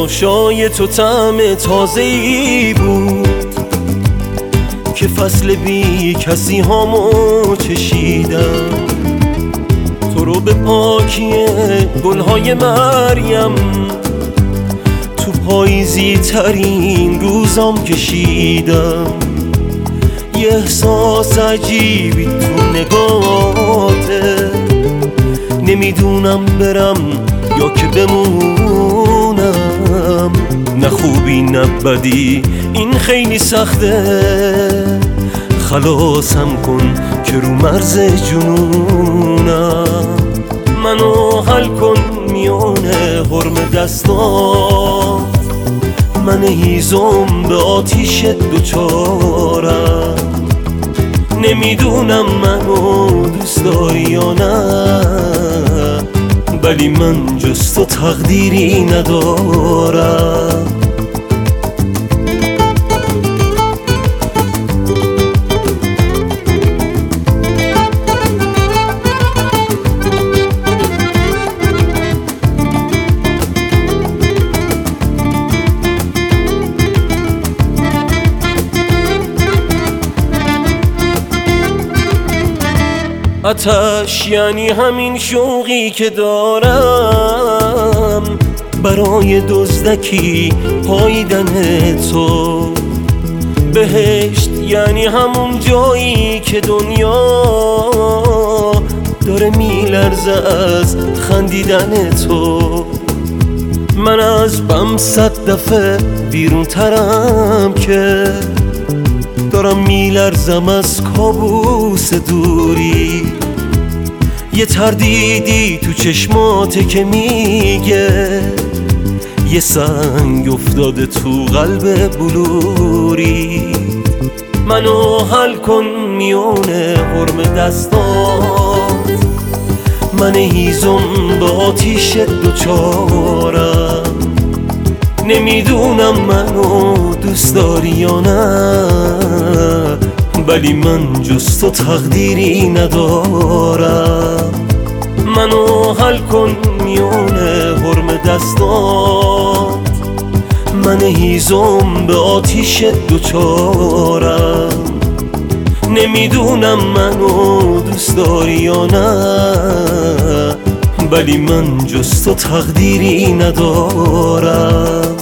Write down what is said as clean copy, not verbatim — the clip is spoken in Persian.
تماشای تو طعم تازه‌ای بود که فصل بی کسی هامو چشیدم. تو رو به پاکی گلهای مریم تو پاییزی ترین روزام کشیدم. یه احساس عجیبی تو نگاهته، نمیدونم برم یا که بمونم. نه خوبی نه بدی این خیلی سخته، خلاصم کن که رو مرز جنونم. منو حل کن میونه حرم دستات، من هیزم به آتیش دوچارم. نمیدونم منو دوست داری یا نه، ولی من جز تو تقدیری ندارم. آتش یعنی همین شوقی که دارم برای دزدکی پاییدن تو. بهشت یعنی همون جایی که دنیا داره میلرزه از خندیدن تو. من از بم 100 دفعه بیرون ترم که دارم میلرزم از کابوس دوری. یه تردیدی تو چشماته که میگه یه سنگ افتاده تو قلب بلوری. منو حل کن میونه حرم دستات، من هیزم به آتیش دوچارم. نمیدونم منو دوست داری یا نه، ولی من جز تو تقدیری ندارم. منو حل کن میونه حرم دستات، من هیزم به آتیش دوچارم. نمیدونم منو دوست داری یا نه، ولی من جز تو تقدیری ندارم.